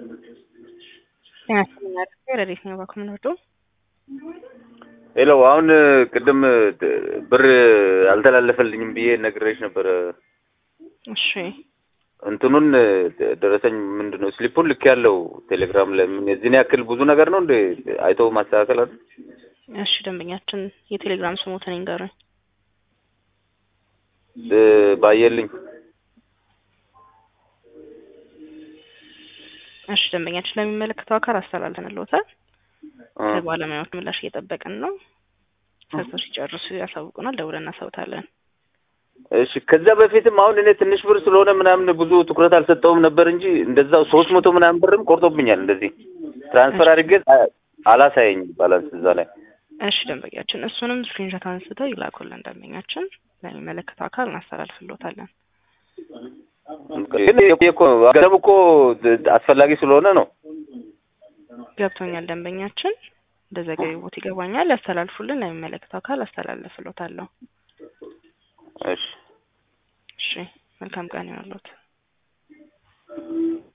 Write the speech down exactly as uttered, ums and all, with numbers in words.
ያስኛል ረዲት ነው ባኩመንዶ ሄሎ አሁን ቅድም ብር አልተላለፈልኝም ብዬ ነግሬሽ ነበር። እሺ እንትኑን ደረሰኝ ምንድነው ስሊፑን ልክ ያለው ቴሌግራም ላይ ምን እዚህን ያክል ብዙ ነገር ነው እንዴ አይቶ ማስተካከል አይደል? እሺ ደንበኛችን የቴሌግራም ስሞትን ይንገሩኝ። ባየልኝ እሺ ደንበኛችን ለሚመለከተው አካል አስተላልፈንልዎታል። ከባለሙያዎች ምላሽ እየጠበቅን ነው። ሰርተው ሲጨርሱ ያሳውቁናል፣ ደውለን እናሳውታለን። እሺ ከዛ በፊትም አሁን እኔ ትንሽ ብር ስለሆነ ምናምን ብዙ ትኩረት አልሰጠውም ነበር እንጂ እንደዛው ሶስት መቶ ምናምን ብርም ቆርጦብኛል። እንደዚህ ትራንስፈር አድርጌ አላሳየኝ ባላንስ እዛ ላይ። እሺ ደንበኛችን እሱንም ስክሪንሾት አንስተው ይላኩልን። ደንበኛችን ለሚመለከተው አካል እናስተላልፍልዎታለን። ግን እኮ ገንዘቡ እኮ አስፈላጊ ስለሆነ ነው። ገብቶኛል ደንበኛችን እንደዘገዩት ይገባኛል። ያስተላልፉልን፣ ለሚመለከተው አካል አስተላልፍልዎታለሁ። እሺ እሺ መልካም ቀን ይሁንልዎት።